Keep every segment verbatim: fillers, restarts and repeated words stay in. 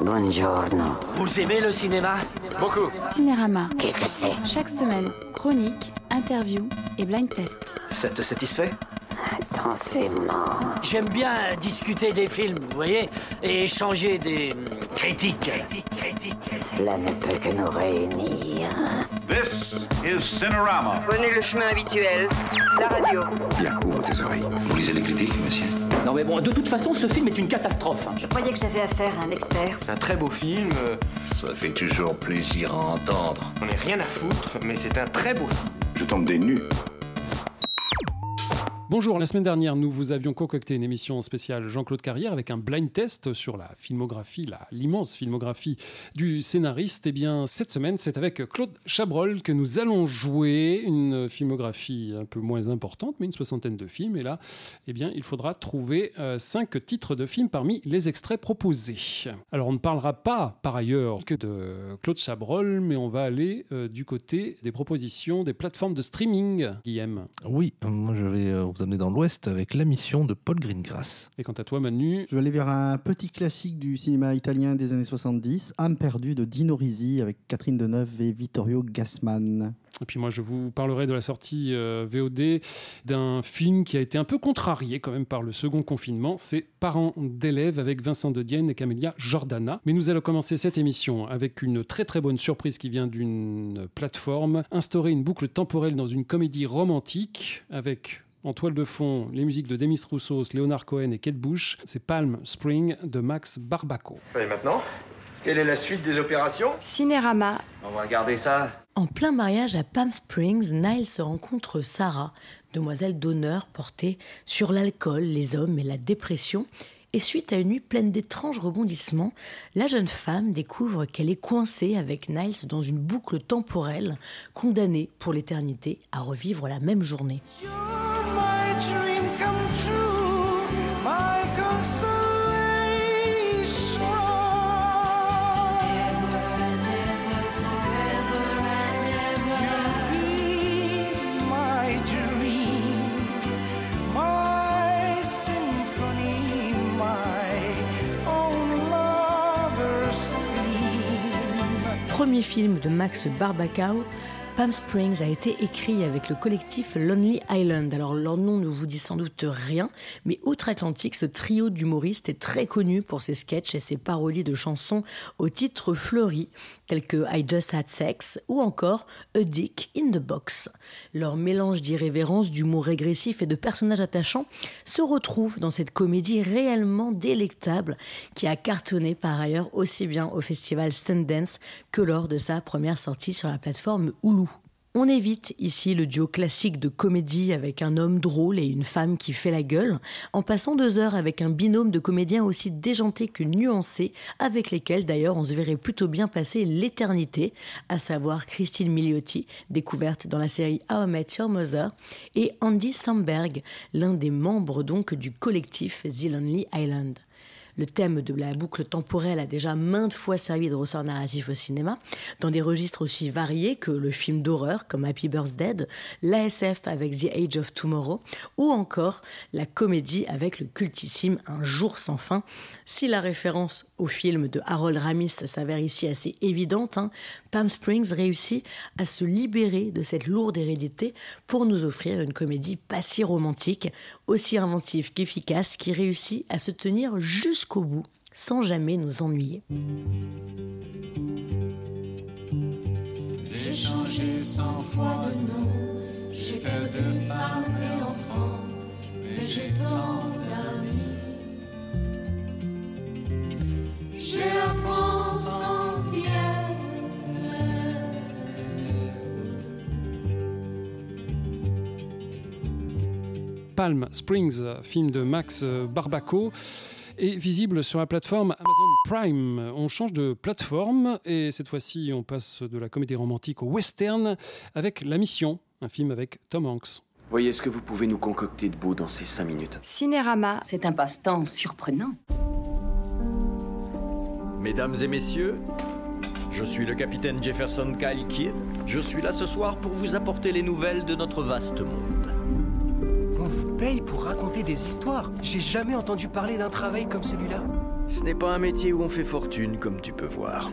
Buongiorno. Vous aimez le cinéma? Beaucoup. Cinérama. Qu'est-ce que c'est? Chaque semaine, chronique, interview et blind test. Ça te satisfait? Intensément. J'aime bien discuter des films, vous voyez, et échanger des hum, critiques. Cela ne peut que nous réunir. This is Cinerama. Prenez le chemin habituel, la radio. Bien, ouvre tes oreilles. Vous lisez les critiques, monsieur? Non mais bon, de toute façon, ce film est une catastrophe. Je croyais que j'avais affaire à un expert. Un très beau film. euh, Ça fait toujours plaisir à entendre. On n'est rien à foutre, mais c'est un très beau film. Je tombe des nues. Bonjour, la semaine dernière, nous vous avions concocté une émission spéciale Jean-Claude Carrière avec un blind test sur la filmographie, la, l'immense filmographie du scénariste. Eh bien, cette semaine, c'est avec Claude Chabrol que nous allons jouer une filmographie un peu moins importante, mais une soixantaine de films. Et là, eh bien, il faudra trouver euh, cinq titres de films parmi les extraits proposés. Alors, on ne parlera pas, par ailleurs, que de Claude Chabrol, mais on va aller euh, du côté des propositions des plateformes de streaming, Guillaume. Oui, moi je vais euh, vous amener dans l'Ouest avec La Mission de Paul Greengrass. Et quant à toi, Manu? Je vais aller vers un petit classique du cinéma italien des années soixante-dix, Âme perdue de Dino Risi avec Catherine Deneuve et Vittorio Gassman. Et puis moi, je vous parlerai de la sortie euh, V O D d'un film qui a été un peu contrarié quand même par le second confinement. C'est Parents d'élèves avec Vincent De Dienne et Camélia Jordana. Mais nous allons commencer cette émission avec une très très bonne surprise qui vient d'une plateforme. Instaurer une boucle temporelle dans une comédie romantique avec... en toile de fond, les musiques de Demis Roussos, Leonard Cohen et Kate Bush. C'est Palm Springs de Max Barbacco. Et maintenant, quelle est la suite des opérations? Cinérama. On va regarder ça. En plein mariage à Palm Springs, Niles rencontre Sarah, demoiselle d'honneur portée sur l'alcool, les hommes et la dépression. Et suite à une nuit pleine d'étranges rebondissements, la jeune femme découvre qu'elle est coincée avec Niles dans une boucle temporelle, condamnée pour l'éternité à revivre la même journée. Premier film de Max Barbacco, Palm Springs a été écrit avec le collectif Lonely Island. Alors leur nom ne vous dit sans doute rien, mais outre-Atlantique, ce trio d'humoristes est très connu pour ses sketchs et ses parodies de chansons au titre fleuri, tels que I Just Had Sex ou encore A Dick in the Box. Leur mélange d'irrévérence, d'humour régressif et de personnages attachants se retrouve dans cette comédie réellement délectable qui a cartonné par ailleurs aussi bien au festival Sundance que lors de sa première sortie sur la plateforme Hulu. On évite ici le duo classique de comédie avec un homme drôle et une femme qui fait la gueule, en passant deux heures avec un binôme de comédiens aussi déjantés que nuancés, avec lesquels d'ailleurs on se verrait plutôt bien passer l'éternité, à savoir Christine Milioti, découverte dans la série How I Met Your Mother, et Andy Samberg, l'un des membres donc du collectif The Lonely Island. Le thème de la boucle temporelle a déjà maintes fois servi de ressort narratif au cinéma, dans des registres aussi variés que le film d'horreur comme Happy Birthday, l'A S F avec The Age of Tomorrow, ou encore la comédie avec le cultissime Un jour sans fin. Si la référence au film de Harold Ramis s'avère ici assez évidente, hein, Palm Springs réussit à se libérer de cette lourde hérédité pour nous offrir une comédie pas si romantique, aussi inventive qu'efficace, qui réussit à se tenir jusqu'au bout, sans jamais nous ennuyer. J'ai changé cent fois de nom, j'ai perdu femme et enfant, mais j'ai tant d'amis. J'ai la France entière. Palm Springs, film de Max Barbacco, est visible sur la plateforme Amazon Prime. On change de plateforme et cette fois-ci, on passe de la comédie romantique au western avec La Mission, un film avec Tom Hanks. Voyez ce que vous pouvez nous concocter de beau dans ces cinq minutes. Cinérama. C'est un passe-temps surprenant. Mesdames et messieurs, je suis le capitaine Jefferson Kyle Kidd. Je suis là ce soir pour vous apporter les nouvelles de notre vaste monde. On vous paye pour raconter des histoires. J'ai jamais entendu parler d'un travail comme celui-là. Ce n'est pas un métier où on fait fortune, comme tu peux voir.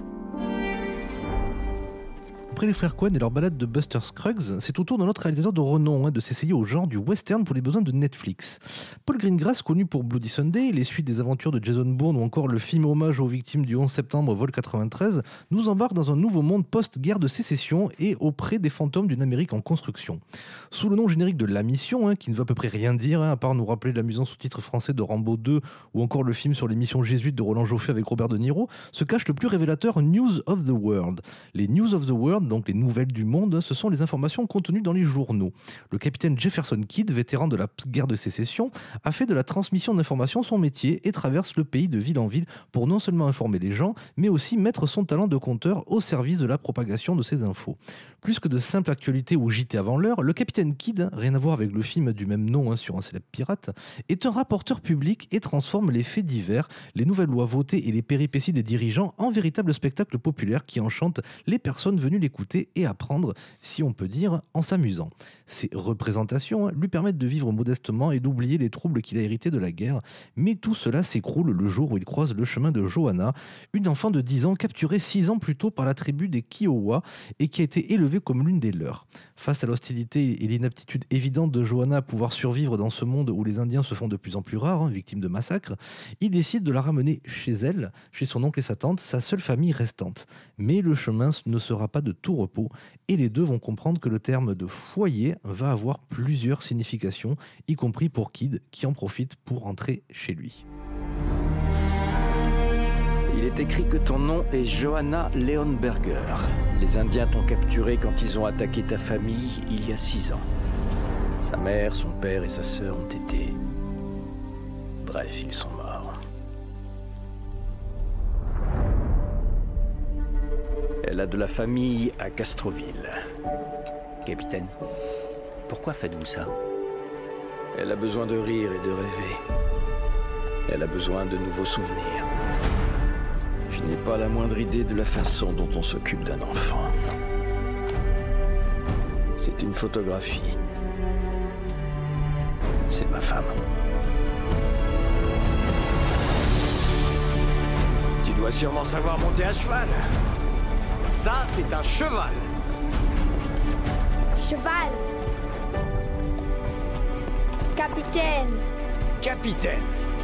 Après les frères Coen et leur balade de Buster Scruggs, c'est au tour d'un autre réalisateur de renom hein, de s'essayer au genre du western pour les besoins de Netflix. Paul Greengrass, connu pour Bloody Sunday, les suites des aventures de Jason Bourne ou encore le film hommage aux victimes du onze septembre Vol quatre-vingt-treize, nous embarque dans un nouveau monde post-guerre de sécession et auprès des fantômes d'une Amérique en construction. Sous le nom générique de La Mission, hein, qui ne veut à peu près rien dire, hein, à part nous rappeler l'amusant sous-titre français de Rambo deux ou encore le film sur les missions jésuites de Roland Joffé avec Robert De Niro, se cache le plus révélateur News of the World. Les News of the World, donc les nouvelles du monde, ce sont les informations contenues dans les journaux. Le capitaine Jefferson Kidd, vétéran de la guerre de sécession, a fait de la transmission d'informations son métier et traverse le pays de ville en ville pour non seulement informer les gens, mais aussi mettre son talent de conteur au service de la propagation de ces infos. Plus que de simple actualité ou J T avant l'heure, le capitaine Kidd, rien à voir avec le film du même nom hein, sur un célèbre pirate, est un rapporteur public et transforme les faits divers, les nouvelles lois votées et les péripéties des dirigeants en véritable spectacle populaire qui enchante les personnes venues l'écouter et apprendre, si on peut dire, en s'amusant. Ces représentations lui permettent de vivre modestement et d'oublier les troubles qu'il a hérités de la guerre, mais tout cela s'écroule le jour où il croise le chemin de Johanna, une enfant de dix ans capturée six ans plus tôt par la tribu des Kiowa et qui a été élevée comme l'une des leurs. Face à l'hostilité et l'inaptitude évidente de Johanna à pouvoir survivre dans ce monde où les Indiens se font de plus en plus rares, hein, victimes de massacres, il décide de la ramener chez elle, chez son oncle et sa tante, sa seule famille restante. Mais le chemin ne sera pas de tout repos et les deux vont comprendre que le terme de foyer va avoir plusieurs significations, y compris pour Kidd qui en profite pour rentrer chez lui. Il est écrit que ton nom est Johanna Leonberger. Les Indiens t'ont capturé quand ils ont attaqué ta famille il y a six ans. Sa mère, son père et sa sœur ont été... Bref, ils sont morts. Elle a de la famille à Castroville. Capitaine, pourquoi faites-vous ça? Elle a besoin de rire et de rêver. Elle a besoin de nouveaux souvenirs. Je n'ai pas la moindre idée de la façon dont on s'occupe d'un enfant. C'est une photographie. C'est ma femme. Tu dois sûrement savoir monter à cheval. Ça, c'est un cheval. Cheval. Capitaine. Capitaine.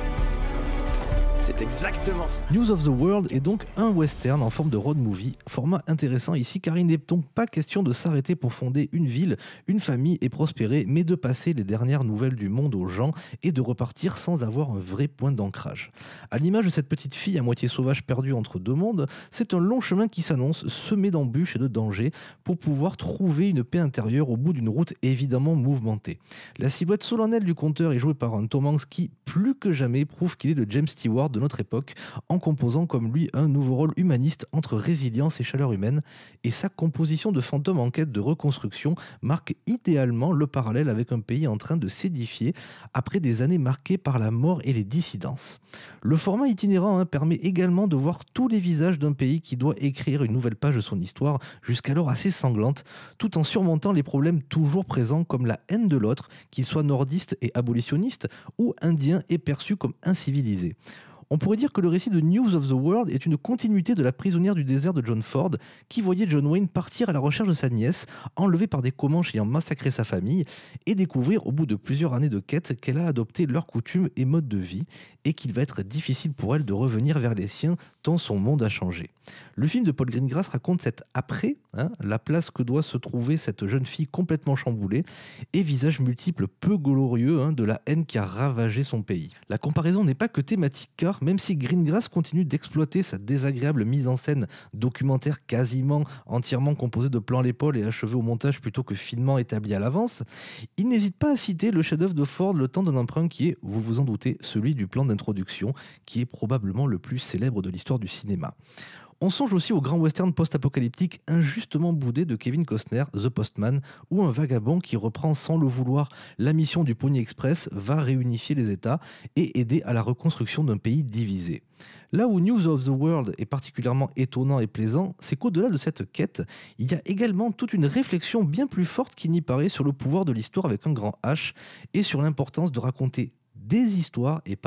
C'est exactement ça. News of the World est donc un western en forme de road movie, format intéressant ici car il n'est donc pas question de s'arrêter pour fonder une ville, une famille et prospérer, mais de passer les dernières nouvelles du monde aux gens et de repartir sans avoir un vrai point d'ancrage. À l'image de cette petite fille à moitié sauvage perdue entre deux mondes, c'est un long chemin qui s'annonce, semé d'embûches et de dangers, pour pouvoir trouver une paix intérieure au bout d'une route évidemment mouvementée. La silhouette solennelle du conteur est jouée par un Tom Hanks qui, plus que jamais, prouve qu'il est le James Stewart de notre époque, en composant comme lui un nouveau rôle humaniste entre résilience et chaleur humaine, et sa composition de fantôme en quête de reconstruction marque idéalement le parallèle avec un pays en train de s'édifier après des années marquées par la mort et les dissidences. Le format itinérant hein, permet également de voir tous les visages d'un pays qui doit écrire une nouvelle page de son histoire, jusqu'alors assez sanglante, tout en surmontant les problèmes toujours présents comme la haine de l'autre, qu'il soit nordiste et abolitionniste ou indien et perçu comme incivilisé. On pourrait dire que le récit de News of the World est une continuité de La prisonnière du désert de John Ford, qui voyait John Wayne partir à la recherche de sa nièce, enlevée par des Comanches ayant massacré sa famille, et découvrir au bout de plusieurs années de quête qu'elle a adopté leurs coutumes et modes de vie, et qu'il va être difficile pour elle de revenir vers les siens tant son monde a changé. Le film de Paul Greengrass raconte cet après, hein, la place que doit se trouver cette jeune fille complètement chamboulée, et visages multiples peu glorieux hein, de la haine qui a ravagé son pays. La comparaison n'est pas que thématique, car même si Greengrass continue d'exploiter sa désagréable mise en scène documentaire quasiment entièrement composée de plans à l'épaule et achevée au montage plutôt que finement établi à l'avance, il n'hésite pas à citer le chef-d'œuvre de Ford, Le temps d'un emprunt, qui est, vous vous en doutez, celui du plan d'introduction, qui est probablement le plus célèbre de l'histoire du cinéma. On songe aussi au grand western post-apocalyptique injustement boudé de Kevin Costner, The Postman, où un vagabond qui reprend sans le vouloir la mission du Pony Express va réunifier les États et aider à la reconstruction d'un pays divisé. Là où News of the World est particulièrement étonnant et plaisant, c'est qu'au-delà de cette quête, il y a également toute une réflexion bien plus forte qu'il n'y paraît sur le pouvoir de l'histoire avec un grand H et sur l'importance de raconter des histoires et pas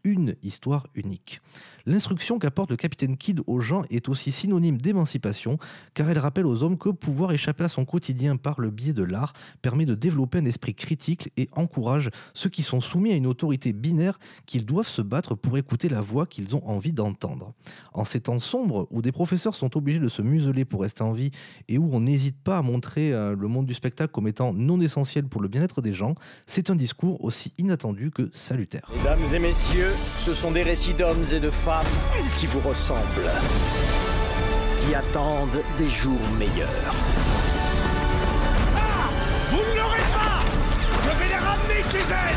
une histoire unique. L'instruction qu'apporte le capitaine Kidd aux gens est aussi synonyme d'émancipation, car elle rappelle aux hommes que pouvoir échapper à son quotidien par le biais de l'art permet de développer un esprit critique et encourage ceux qui sont soumis à une autorité binaire qu'ils doivent se battre pour écouter la voix qu'ils ont envie d'entendre. En ces temps sombres où des professeurs sont obligés de se museler pour rester en vie et où on n'hésite pas à montrer euh, le monde du spectacle comme étant non essentiel pour le bien-être des gens, c'est un discours aussi inattendu que salutaire. Mesdames et messieurs, ce sont des récits d'hommes et de femmes qui vous ressemblent, qui attendent des jours meilleurs. Ah, vous ne l'aurez pas. Je vais les ramener chez elle.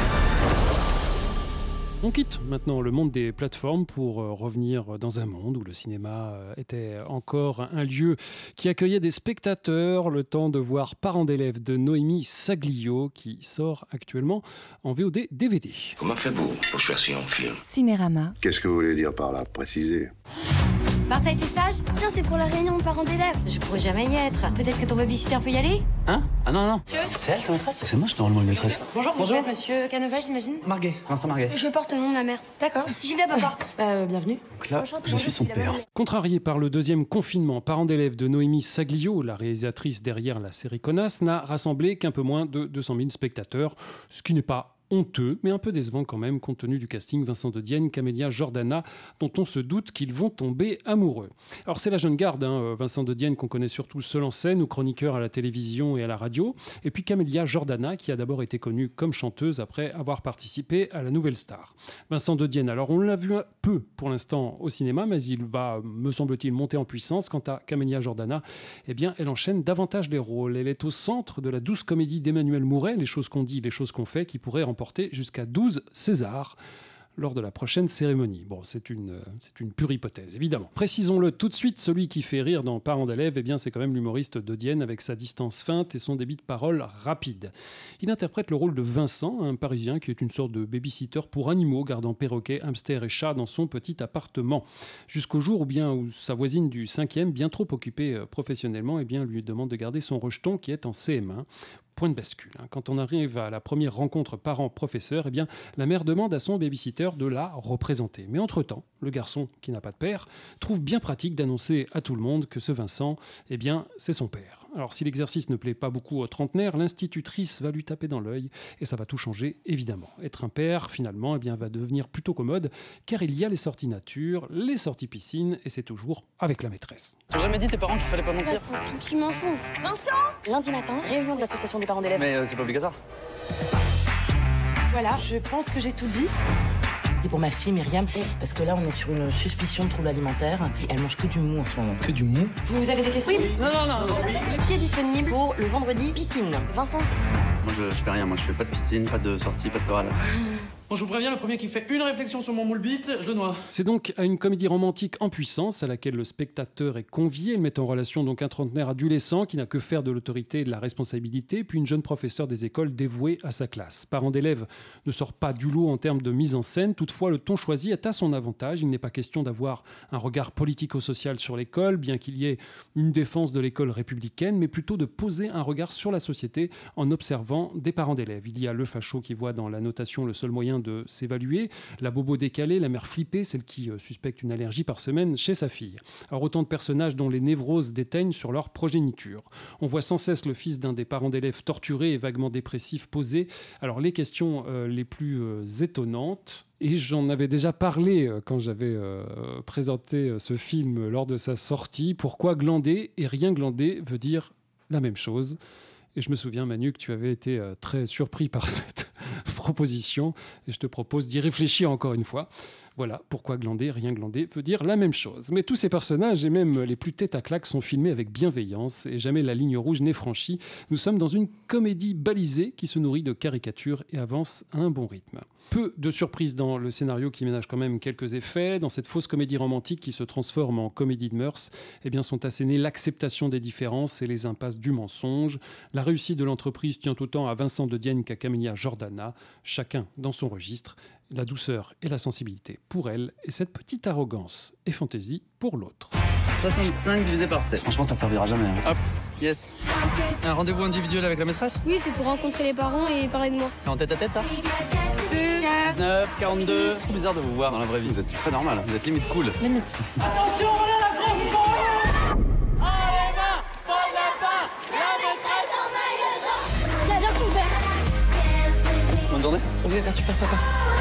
On quitte maintenant le monde des plateformes pour revenir dans un monde où le cinéma était encore un lieu qui accueillait des spectateurs, le temps de voir Parents d'élèves de Noémie Saglio qui sort actuellement en V O D D V D. Comment faites-vous pour choisir un film? Cinérama. Qu'est-ce que vous voulez dire par là? Précisez. Martha était sage? Non, c'est pour la réunion de parents d'élèves. Je pourrais jamais y être. Peut-être que ton babysitter peut y aller? Hein? Ah non, non. C'est elle ta maîtresse? C'est moi, je suis normalement une maîtresse. Bonjour, vous Bonjour. Êtes monsieur Canova, j'imagine? Marguet, Vincent Marguet. Je porte le nom de ma mère. D'accord. J'y vais, papa. euh, bienvenue. Donc là, je suis son père. Contrarié par le deuxième confinement, Parents d'élèves de Noémie Saglio, la réalisatrice derrière la série Connasse, n'a rassemblé qu'un peu moins de deux cent mille spectateurs, ce qui n'est pas honteux, mais un peu décevant quand même, compte tenu du casting Vincent de Dienne, Camélia Jordana, dont on se doute qu'ils vont tomber amoureux. Alors c'est la jeune garde, hein, Vincent de Dienne, qu'on connaît surtout seul en scène ou chroniqueur à la télévision et à la radio, et puis Camélia Jordana, qui a d'abord été connue comme chanteuse après avoir participé à la Nouvelle Star. Vincent de Dienne, alors on l'a vu peu pour l'instant au cinéma, mais il va, me semble-t-il, monter en puissance. Quant à Camélia Jordana, eh bien, elle enchaîne davantage les rôles. Elle est au centre de la douce comédie d'Emmanuel Mouret, Les choses qu'on dit, les choses qu'on fait, qui pourrait remporter jusqu'à douze Césars lors de la prochaine cérémonie. Bon, c'est une, c'est une pure hypothèse, évidemment. Précisons-le tout de suite, celui qui fait rire dans Parents d'élèves, eh bien, c'est quand même l'humoriste de Dienne avec sa distance feinte et son débit de parole rapide. Il interprète le rôle de Vincent, un Parisien qui est une sorte de babysitter pour animaux, gardant perroquets, hamsters et chats dans son petit appartement. Jusqu'au jour où, bien, où sa voisine du cinquième, bien trop occupée euh, professionnellement, eh bien, lui demande de garder son rejeton qui est en C M un. Point de bascule. Quand on arrive à la première rencontre parent-professeur, eh bien, la mère demande à son babysitter de la représenter. Mais entre-temps, le garçon, qui n'a pas de père, trouve bien pratique d'annoncer à tout le monde que ce Vincent, eh bien, c'est son père. Alors, si l'exercice ne plaît pas beaucoup aux trentenaires, l'institutrice va lui taper dans l'œil et ça va tout changer, évidemment. Être un père, finalement, eh bien, va devenir plutôt commode, car il y a les sorties nature, les sorties piscine, et c'est toujours avec la maîtresse. J'ai jamais dit tes parents qu'il fallait pas mentir. C'est un tout petit mensonge. Vincent! Lundi matin, réunion de l'association des parents d'élèves. Mais euh, c'est pas obligatoire. Voilà, je pense que j'ai tout dit. C'est pour ma fille Myriam, parce que là on est sur une suspicion de trouble alimentaire et elle mange que du mou en ce moment. Que du mou? Vous avez des questions? Oui. Non, non, non, non. Oui. Qui est disponible pour le vendredi piscine? Vincent? Moi je, je fais rien, moi je fais pas de piscine, pas de sortie, pas de chorale. Bon, je vous préviens, le premier qui fait une réflexion sur mon moule bite, je le noie. C'est donc à une comédie romantique en puissance à laquelle le spectateur est convié. Il met en relation donc un trentenaire adolescent qui n'a que faire de l'autorité et de la responsabilité, puis une jeune professeure des écoles dévouée à sa classe. Parents d'élèves ne sort pas du lot en termes de mise en scène. Toutefois, le ton choisi est à son avantage. Il n'est pas question d'avoir un regard politico-social sur l'école, bien qu'il y ait une défense de l'école républicaine, mais plutôt de poser un regard sur la société en observant des parents d'élèves. Il y a le facho qui voit dans la notation le seul moyen de s'évaluer, la bobo décalée, la mère flippée, celle qui euh, suspecte une allergie par semaine chez sa fille. Alors autant de personnages dont les névroses déteignent sur leur progéniture. On voit sans cesse le fils d'un des parents d'élèves torturé et vaguement dépressif poser alors les questions euh, les plus euh, étonnantes. Et j'en avais déjà parlé euh, quand j'avais euh, présenté euh, ce film lors de sa sortie. Pourquoi glander et rien glander veut dire la même chose? Et je me souviens, Manu, que tu avais été euh, très surpris par cette proposition. Et je te propose d'y réfléchir encore une fois. Voilà, pourquoi glander, rien glander veut dire la même chose. Mais tous ces personnages, et même les plus tête à claque, sont filmés avec bienveillance et jamais la ligne rouge n'est franchie. Nous sommes dans une comédie balisée qui se nourrit de caricatures et avance à un bon rythme. Peu de surprises dans le scénario qui ménage quand même quelques effets. Dans cette fausse comédie romantique qui se transforme en comédie de mœurs, eh bien sont assénées l'acceptation des différences et les impasses du mensonge. La réussite de l'entreprise tient autant à Vincent de Dienne qu'à Camélia Jordana, chacun dans son registre. La douceur et la sensibilité pour elle, et cette petite arrogance et fantaisie pour l'autre. soixante-cinq divisé par sept. Franchement, ça te servira jamais. Hein. Hop. Yes. Un rendez-vous individuel avec la maîtresse? Oui, c'est pour rencontrer les parents et parler de moi. C'est en tête à tête, ça? deux, dix-neuf, quarante-deux. C'est bizarre de vous voir dans la vraie vie. Vous êtes très normal. Vous êtes limite cool. Limite. Attention, voilà la grosse bombe! Allez, va! Pas de la fin! La maîtresse en maillot! J'adore ton père. Bonne journée. Vous êtes un super papa.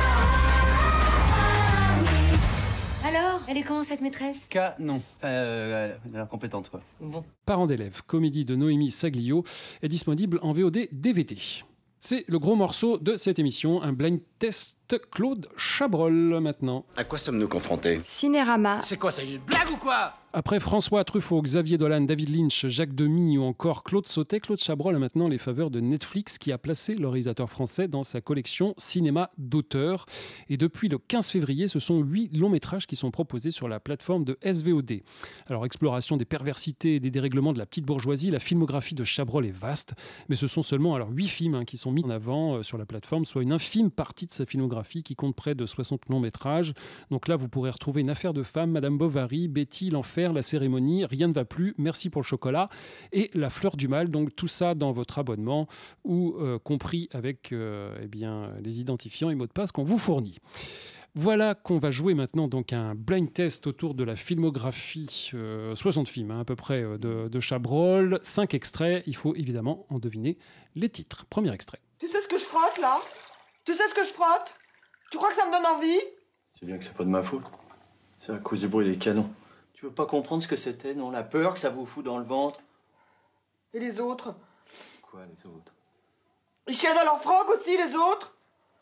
Alors, elle est comment cette maîtresse? K, non. Enfin, euh, elle a l'air compétente, quoi. Bon. Parents d'élèves, comédie de Noémie Saglio, est disponible en V O D D V D. C'est le gros morceau de cette émission, un blind test Claude Chabrol maintenant. À quoi sommes-nous confrontés? Cinérama. C'est quoi, ça, une blague ou quoi? Après François Truffaut, Xavier Dolan, David Lynch, Jacques Demy ou encore Claude Sautet, Claude Chabrol a maintenant les faveurs de Netflix qui a placé le réalisateur français dans sa collection cinéma d'auteur. Et depuis le quinze février, ce sont huit longs métrages qui sont proposés sur la plateforme de S V O D. Alors, exploration des perversités et des dérèglements de la petite bourgeoisie, la filmographie de Chabrol est vaste, mais ce sont seulement alors huit films hein, qui sont mis en avant euh, sur la plateforme, soit une infime partie de sa filmographie qui compte près de soixante longs métrages. Donc là, vous pourrez retrouver Une affaire de femme, Madame Bovary, Betty, L'enfer, La cérémonie, Rien ne va plus, Merci pour le chocolat et La fleur du mal. Donc tout ça dans votre abonnement ou euh, compris avec euh, eh bien, les identifiants et mots de passe qu'on vous fournit. Voilà qu'on va jouer maintenant donc un blind test autour de la filmographie, euh, soixante films hein, à peu près euh, de, de Chabrol, cinq extraits, il faut évidemment en deviner les titres. Premier extrait. Tu sais ce que je frotte là? Tu sais ce que je frotte? Tu crois que ça me donne envie? C'est bien que c'est pas de ma faute. C'est à cause du bruit des canons. Tu veux pas comprendre ce que c'était, non? La peur que ça vous fout dans le ventre? Et les autres? Quoi, les autres? Ils chiaient dans leur froc aussi, les autres?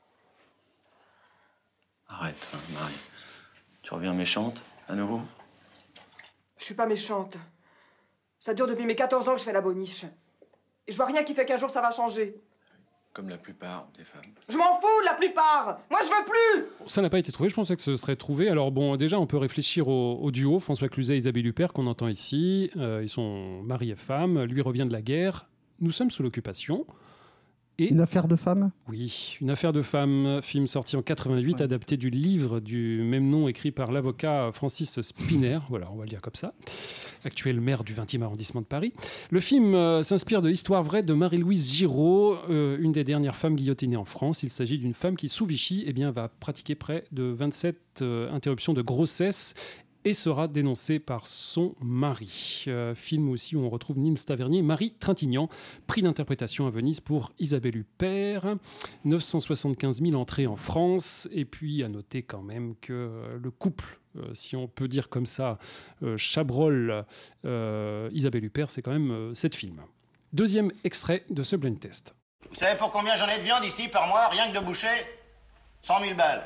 Arrête, hein, Marie. Tu reviens méchante, à nouveau? Je suis pas méchante. Ça dure depuis mes quatorze ans que je fais la boniche. Et je vois rien qui fait qu'un jour ça va changer. Comme la plupart des femmes. Je m'en fous de la plupart. Moi, je veux plus. Ça n'a pas été trouvé, je pensais que ce serait trouvé. Alors bon, déjà, on peut réfléchir au, au duo, François Cluzet et Isabelle Huppert, qu'on entend ici. Euh, ils sont mari et femme, lui revient de la guerre. Nous sommes sous l'occupation. Et... Une affaire de femme? Oui, Une affaire de femme, film sorti en quatre-vingt-huit, ouais. Adapté du livre du même nom écrit par l'avocat Francis Spinner, voilà, on va le dire comme ça, actuel maire du vingtième arrondissement de Paris. Le film euh, s'inspire de l'histoire vraie de Marie-Louise Giraud, euh, une des dernières femmes guillotinées en France. Il s'agit d'une femme qui, sous Vichy, eh bien, va pratiquer près de vingt-sept euh, interruptions de grossesse et sera dénoncée par son mari. Euh, film aussi où on retrouve Nils Tavernier, Marie Trintignant, prix d'interprétation à Venise pour Isabelle Huppert, neuf cent soixante-quinze mille entrées en France, et puis à noter quand même que euh, le couple, euh, si on peut dire comme ça, euh, Chabrol, euh, Isabelle Huppert, c'est quand même euh, sept films. Deuxième extrait de ce blind test. Vous savez pour combien j'en ai de viande ici par mois, rien que de boucher? cent mille balles.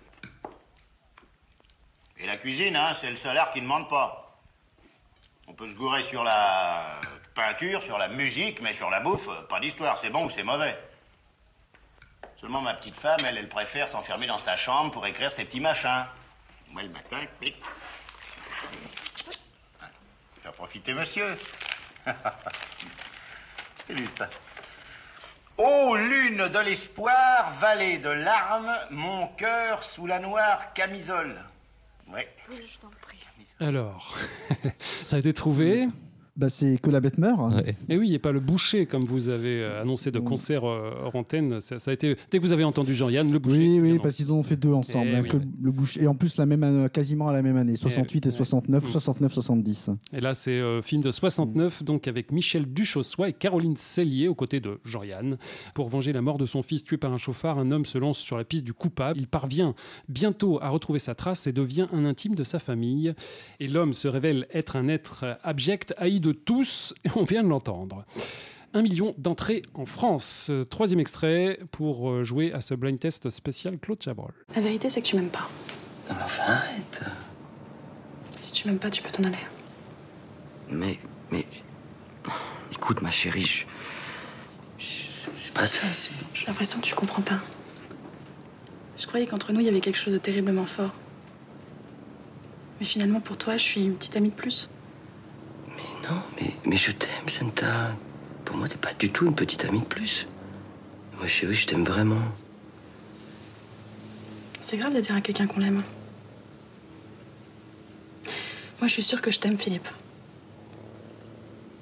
Et la cuisine, hein, c'est le salaire qui ne demande pas. On peut se gourer sur la peinture, sur la musique, mais sur la bouffe, pas d'histoire, c'est bon ou c'est mauvais. Seulement ma petite femme, elle, elle préfère s'enfermer dans sa chambre pour écrire ses petits machins. Moi, le matin, clic. Faire profiter monsieur. C'est lui, ça. Ô lune de l'espoir, vallée de larmes, mon cœur sous la noire camisole. Ouais. Oui, je t'en prie. Alors, ça a été trouvé. Bah, c'est Que la bête meurt. Ouais. Et oui, il n'y a pas le boucher, comme vous avez annoncé de concert euh, hors antenne. Ça, ça a été... Dès que vous avez entendu Jean-Yann, le boucher. Oui, oui, parce qu'ils en ont fait deux ensemble. Et, hein, oui, que oui. le boucher... et en plus, la même, quasiment à la même année, soixante-huit et, et soixante-neuf, ouais. soixante-neuf soixante-dix. Et là, c'est euh, film de soixante-neuf, mmh. donc avec Michel Duchossois et Caroline Cellier aux côtés de Jean-Yann. Pour venger la mort de son fils tué par un chauffard, un homme se lance sur la piste du coupable. Il parvient bientôt à retrouver sa trace et devient un intime de sa famille. Et l'homme se révèle être un être abject, haï de tous. On vient de l'entendre. Un million d'entrées en France. Troisième extrait pour jouer à ce blind test spécial Claude Chabrol. La vérité, c'est que tu m'aimes pas. Non mais enfin, arrête. Si tu m'aimes pas, tu peux t'en aller. Mais, mais... Écoute, ma chérie, je... C'est pas ça, c'est... J'ai l'impression que tu comprends pas. Je croyais qu'entre nous, il y avait quelque chose de terriblement fort. Mais finalement, pour toi, je suis une petite amie de plus. Mais non, mais, mais je t'aime, Santa. Pour moi, t'es pas du tout une petite amie de plus. Moi, chérie, je t'aime vraiment. C'est grave de dire à quelqu'un qu'on l'aime. Moi, je suis sûre que je t'aime, Philippe.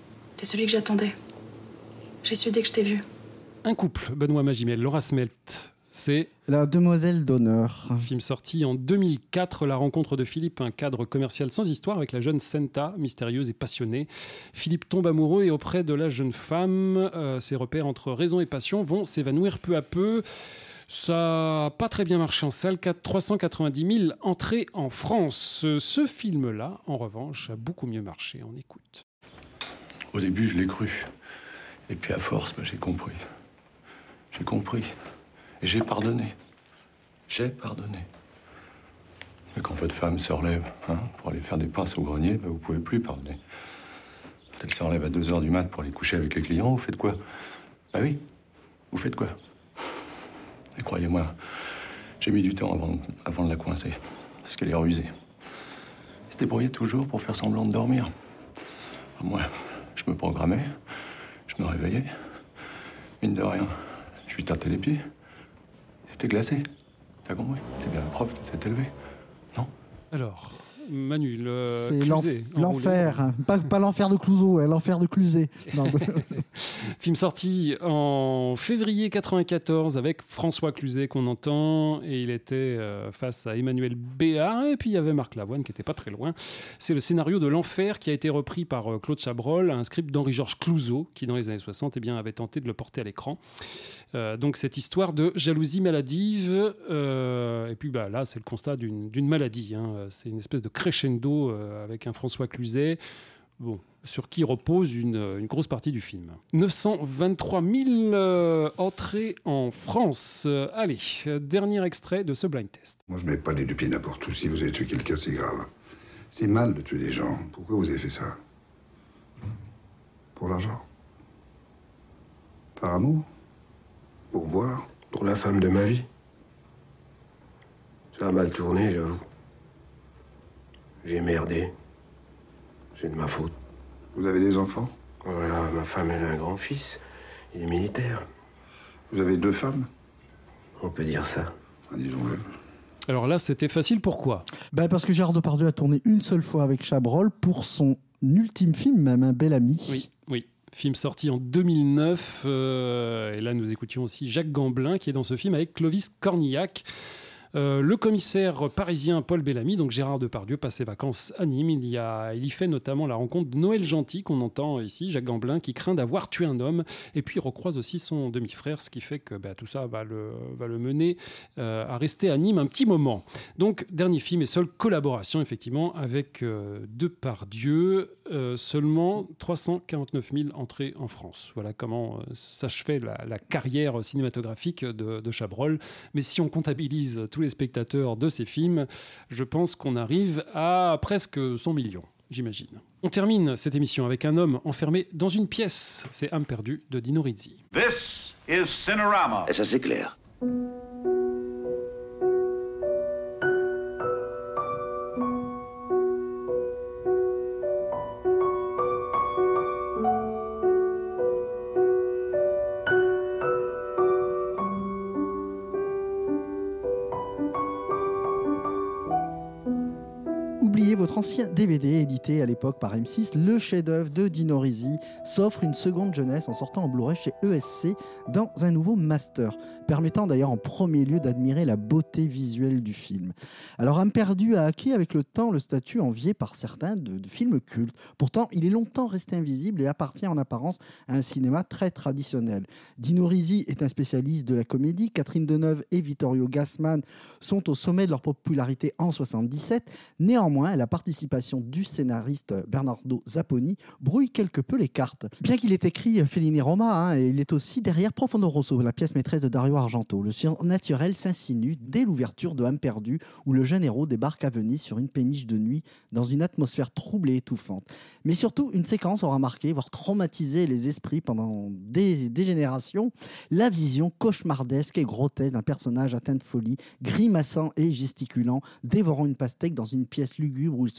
T'es celui que j'attendais. J'ai su dès que je t'ai vu. Un couple, Benoît Magimel, Laura Smelt. C'est La demoiselle d'honneur. Film sorti en deux mille quatre, la rencontre de Philippe, un cadre commercial sans histoire avec la jeune Senta, mystérieuse et passionnée. Philippe tombe amoureux et auprès de la jeune femme, euh, ses repères entre raison et passion vont s'évanouir peu à peu. Ça n'a pas très bien marché en salle, trois cent quatre-vingt-dix mille entrées en France. Ce film-là, en revanche, a beaucoup mieux marché. On écoute. Au début, je l'ai cru. Et puis à force, bah, j'ai compris. J'ai compris. Et j'ai pardonné. J'ai pardonné. Mais quand votre femme se relève hein, pour aller faire des pinces au grenier, bah, vous pouvez plus pardonner. Quand elle se relève à deux heures du mat pour aller coucher avec les clients, vous faites quoi? Bah oui, vous faites quoi? Et croyez-moi, j'ai mis du temps avant, avant de la coincer. Parce qu'elle est rusée. Elle se débrouillait toujours pour faire semblant de dormir. Moi, je me programmais, je me réveillais. Mine de rien, je lui tâtais les pieds. C'était glacé. T'as compris? C'est bien la prof qui s'est élevée. Non? Alors, Manu, le C'est Cluzet, l'enf- enroulé. l'enfer. Pas, pas l'enfer de Clouseau, hein, l'enfer de Cluzet. Non, de- Film sorti en février quatre-vingt-quatorze avec François Cluzet qu'on entend, et il était euh, face à Emmanuel Béard, et puis il y avait Marc Lavoine qui était pas très loin. C'est le scénario de L'Enfer qui a été repris par euh, Claude Chabrol, un script d'Henri-Georges Clouzot qui dans les années soixante eh bien, avait tenté de le porter à l'écran. Euh, donc cette histoire de jalousie maladive, euh, et puis bah, là c'est le constat d'une, d'une maladie, hein. C'est une espèce de crescendo euh, avec un François Cluzet. Bon, sur qui repose une, une grosse partie du film. neuf cent vingt-trois mille euh, entrées en France. Euh, allez, euh, dernier extrait de ce blind test. Moi, je mets pas les deux pieds n'importe où. Si vous avez tué quelqu'un, c'est grave. C'est mal de tuer des gens. Pourquoi vous avez fait ça? Pour l'argent? Par amour? Pour voir? Pour la femme de ma vie. Ça a mal tourné, j'avoue. J'ai merdé. C'est de ma faute. Vous avez des enfants? Voilà, ma femme, elle a un grand-fils. Il est militaire. Vous avez deux femmes? On peut dire ça. Ah, disons-le. Alors là, c'était facile, pourquoi? Ben parce que Gérard Depardieu a tourné une seule fois avec Chabrol pour son ultime film, même, Un bel ami. Oui, oui. Film sorti en deux mille neuf. Euh, et là, nous écoutions aussi Jacques Gamblin, qui est dans ce film avec Clovis Cornillac. Euh, le commissaire parisien Paul Bellamy, donc Gérard Depardieu, passe ses vacances à Nîmes. Il y, a, il y fait notamment la rencontre de Noël Gentil, qu'on entend ici, Jacques Gamblin, qui craint d'avoir tué un homme. Et puis il recroise aussi son demi-frère, ce qui fait que bah, tout ça va le, va le mener euh, à rester à Nîmes un petit moment. Donc, dernier film et seule collaboration, effectivement, avec euh, Depardieu. Euh, seulement trois cent quarante-neuf mille entrées en France. Voilà comment euh, s'achevait la, la carrière cinématographique de, de Chabrol. Mais si on comptabilise tous les spectateurs de ces films, je pense qu'on arrive à presque cent millions, j'imagine. On termine cette émission avec un homme enfermé dans une pièce. C'est Âme perdue de Dino Risi. This is Cinerama. Et ça, c'est clair. Oubliez votre ancien D V D édité à l'époque par M six, le chef-d'œuvre de Dino Risi s'offre une seconde jeunesse en sortant en Blu-ray chez E S C dans un nouveau master, permettant d'ailleurs en premier lieu d'admirer la beauté visuelle du film. Alors Âme perdue a acquis avec le temps le statut envié par certains de, de film culte. Pourtant, il est longtemps resté invisible et appartient en apparence à un cinéma très traditionnel. Dino Risi est un spécialiste de la comédie. Catherine Deneuve et Vittorio Gassman sont au sommet de leur popularité en soixante-dix-sept. Néanmoins, la participation du scénariste Bernardo Zapponi brouille quelque peu les cartes. Bien qu'il ait écrit Fellini Roma, hein, il est aussi derrière Profondo Rosso, la pièce maîtresse de Dario Argento. Le surnaturel s'insinue dès l'ouverture de Âme perdue, où le jeune héros débarque à Venise sur une péniche de nuit dans une atmosphère troublée et étouffante. Mais surtout, une séquence aura marqué, voire traumatisé les esprits pendant des, des générations, la vision cauchemardesque et grotesque d'un personnage atteint de folie, grimaçant et gesticulant, dévorant une pastèque dans une pièce lugubre où il se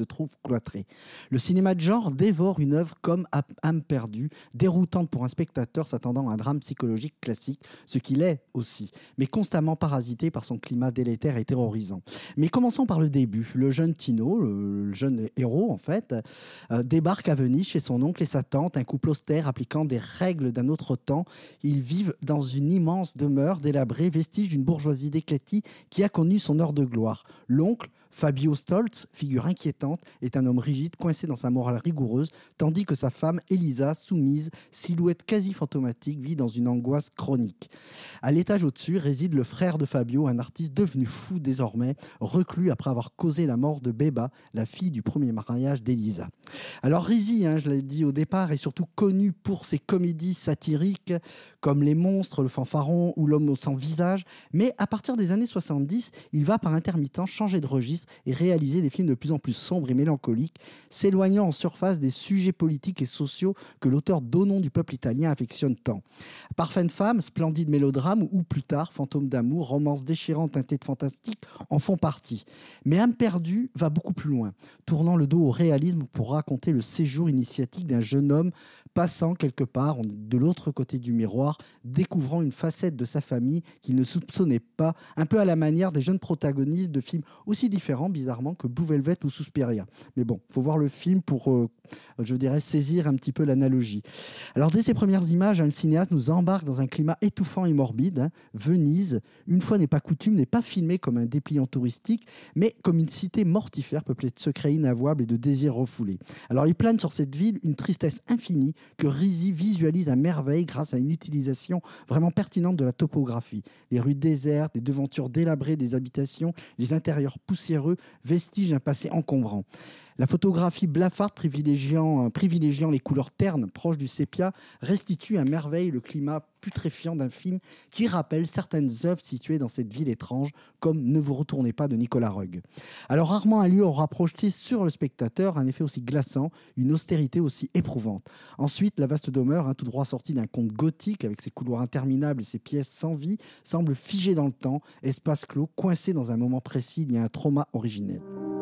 se trouve cloîtré. Le cinéma de genre dévore une œuvre comme âme perdue, déroutante pour un spectateur s'attendant à un drame psychologique classique, ce qu'il est aussi, mais constamment parasité par son climat délétère et terrorisant. Mais commençons par le début. Le jeune Tino, le jeune héros en fait, euh, débarque à Venise chez son oncle et sa tante, un couple austère appliquant des règles d'un autre temps. Ils vivent dans une immense demeure délabrée, vestige d'une bourgeoisie déclatie qui a connu son heure de gloire. L'oncle, Fabio Stolz, figure inquiétante, est un homme rigide, coincé dans sa morale rigoureuse, tandis que sa femme, Elisa, soumise, silhouette quasi fantomatique, vit dans une angoisse chronique. À l'étage au-dessus réside le frère de Fabio, un artiste devenu fou désormais, reclus après avoir causé la mort de Beba, la fille du premier mariage d'Elisa. Alors Rizzi, hein, je l'ai dit au départ, est surtout connu pour ses comédies satiriques comme Les Monstres, Le Fanfaron ou L'Homme sans visage, mais à partir des années soixante-dix, il va par intermittence changer de registre et réaliser des films de plus en plus sombres et mélancoliques, s'éloignant en surface des sujets politiques et sociaux que l'auteur d'Au nom du peuple italien affectionne tant. Parfaite femme, splendide mélodrame ou plus tard, Fantôme d'amour, romance déchirante teintée de fantastique en font partie. Mais Âme perdue va beaucoup plus loin, tournant le dos au réalisme pour raconter le séjour initiatique d'un jeune homme passant quelque part de l'autre côté du miroir, découvrant une facette de sa famille qu'il ne soupçonnait pas, un peu à la manière des jeunes protagonistes de films aussi différents, bizarrement, que Blue Velvet ou Suspiria. Mais bon, il faut voir le film pour, euh, je dirais, saisir un petit peu l'analogie. Alors, dès ses premières images, hein, le cinéaste nous embarque dans un climat étouffant et morbide. Hein. Venise, une fois n'est pas coutume, n'est pas filmée comme un dépliant touristique, mais comme une cité mortifère peuplée de secrets inavouables et de désirs refoulés. Alors, il plane sur cette ville une tristesse infinie que Rizzi visualise à merveille grâce à une utilisation vraiment pertinente de la topographie. Les rues désertes, les devantures délabrées des habitations, les intérieurs poussiéreux, vestiges d'un passé encombrant. La photographie blafarde privilégiant, privilégiant les couleurs ternes proches du sépia restitue à merveille le climat putréfiant d'un film qui rappelle certaines œuvres situées dans cette ville étrange, comme Ne vous retournez pas de Nicolas Roeg. Alors rarement un lieu aura projeté sur le spectateur un effet aussi glaçant, une austérité aussi éprouvante. Ensuite, la vaste demeure, hein, tout droit sortie d'un conte gothique avec ses couloirs interminables et ses pièces sans vie, semble figée dans le temps, espace clos, coincé dans un moment précis lié à un trauma originel.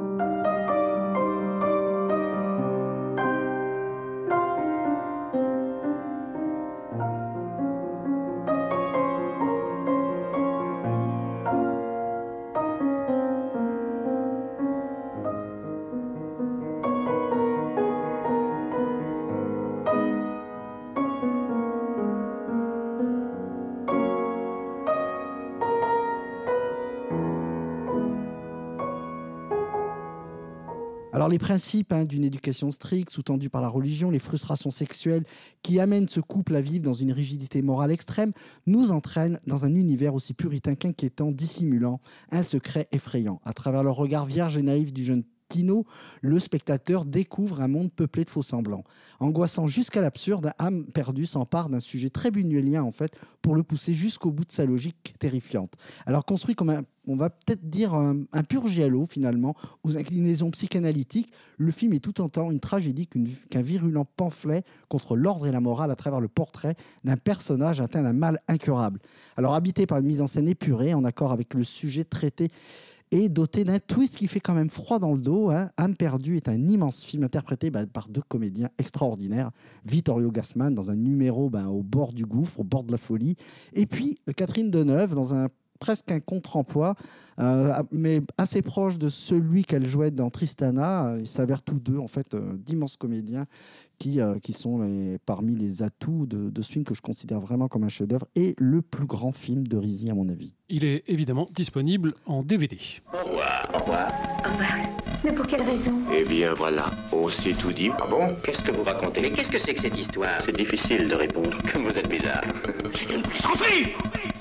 Alors les principes hein, d'une éducation stricte, sous-tendue par la religion, les frustrations sexuelles qui amènent ce couple à vivre dans une rigidité morale extrême, nous entraînent dans un univers aussi puritain qu'inquiétant, dissimulant un secret effrayant. À travers le regard vierge et naïf du jeune Tino, le spectateur découvre un monde peuplé de faux-semblants. Angoissant jusqu'à l'absurde, Âme perdue s'empare d'un sujet très buñuelien en fait, pour le pousser jusqu'au bout de sa logique terrifiante. Alors construit comme un, on va peut-être dire un, un pur giallo finalement, aux inclinaisons psychanalytiques, le film est tout autant une tragédie qu'une, qu'un virulent pamphlet contre l'ordre et la morale à travers le portrait d'un personnage atteint d'un mal incurable. Alors habité par une mise en scène épurée, en accord avec le sujet traité, et doté d'un twist qui fait quand même froid dans le dos. Hein. Âme perdue est un immense film interprété bah, par deux comédiens extraordinaires. Vittorio Gassman dans un numéro bah, au bord du gouffre, au bord de la folie. Et puis Catherine Deneuve dans un presque un contre-emploi, euh, mais assez proche de celui qu'elle jouait dans Tristana. Ils s'avèrent tous deux en fait euh, d'immenses comédiens qui, euh, qui sont les, parmi les atouts de, de ce film que je considère vraiment comme un chef-d'œuvre et le plus grand film de Rizzi à mon avis. Il est évidemment disponible en D V D. Au revoir. Au revoir. Au revoir. Mais pour quelle raison? Eh bien voilà, on s'est tout dit. Ah bon? Qu'est-ce que vous racontez? Mais qu'est-ce que c'est que cette histoire? C'est difficile de répondre, comme vous êtes bizarre. C'est une plaisanterie!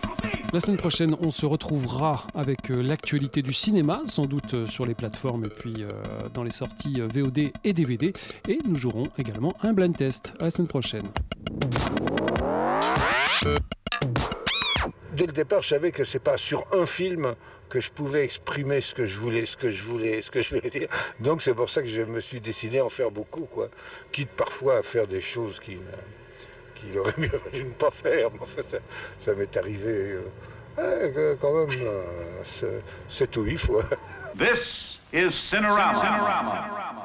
La semaine prochaine, on se retrouvera avec l'actualité du cinéma, sans doute sur les plateformes et puis euh, dans les sorties V O D et D V D. Et nous jouerons également un blind test. À la semaine prochaine. Dès le départ, je savais que c'est pas sur un film que je pouvais exprimer ce que je voulais, ce que je voulais, ce que je voulais dire. Donc c'est pour ça que je me suis décidé à en faire beaucoup, quoi. Quitte parfois à faire des choses qui... qu'il aurait mieux fallu ne pas faire. Mais en fait, ça, ça m'est arrivé euh, Ouais, quand même, euh, sept ou huit fois. This is Cinerama. Cinerama.